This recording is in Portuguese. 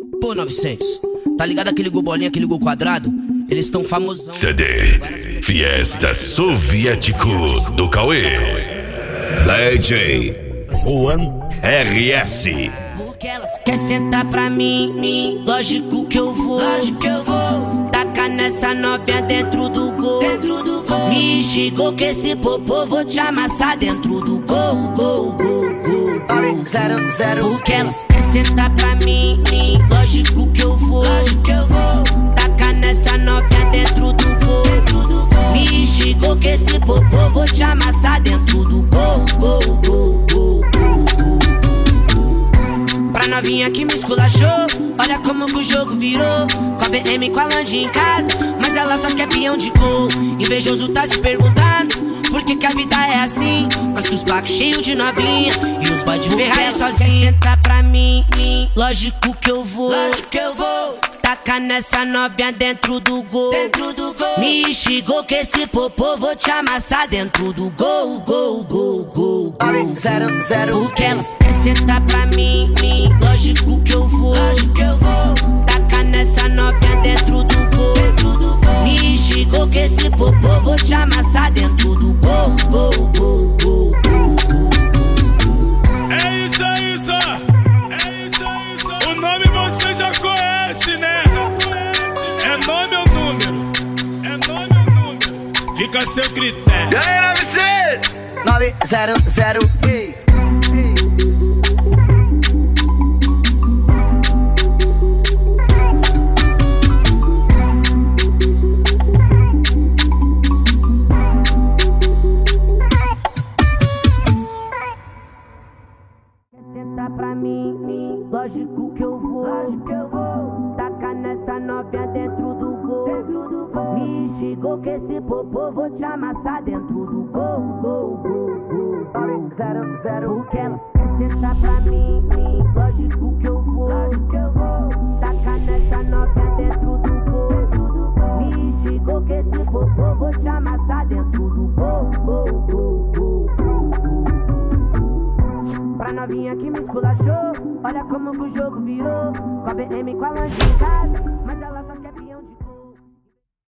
Pô, 900, tá ligado aquele gol bolinha, aquele gol quadrado? Eles tão famosão. CD Fiesta Soviético do Cauê. DJ Juan RS. Porque elas quer sentar pra mim, lógico que eu vou. Taca nessa novinha dentro do gol. Me xingou que esse popô vou te amassar dentro do gol. 0-0. Porque elas quer sentar pra mim, lógico que eu vou. Taca nessa novinha dentro do gol. Me xingou que esse popô vou te amassar dentro do gol. Pra novinha que me esculachou, olha como que o jogo virou. Com a BM com a Land em casa, mas ela só quer peão de gol. Invejoso tá se perguntando por que a vida é assim. Nós com os placos cheios de novinha e os boy de Ferrari sozinho. Senta pra mim, lógico que eu vou. Taca nessa novinha dentro do gol. Me xingou que esse popô vou te amassar dentro do gol. 0-0. Porque elas quer sentar pra mim, lógico que eu vou. Taca nessa novinha dentro do gol. Me xingou que esse popô vou te amassar dentro do gol. É isso, ó. O nome você já conhece, né? É nome ou número? Fica a seu critério. E aí, 900? 900. Senta pra mim, lógico que eu vou. Taca nessa novinha dentro do gol. Me xingou que esse popô vou te amassar dentro do gol. 0-0. Porque elas quer sentar pra mim, lógico que eu vou. Taca nessa novinha dentro do gol. Me xingou que esse popô vou te amassar dentro do gol. Pra novinha que me esculachou, olha como que o jogo virou. Com a BM com a Land em casa,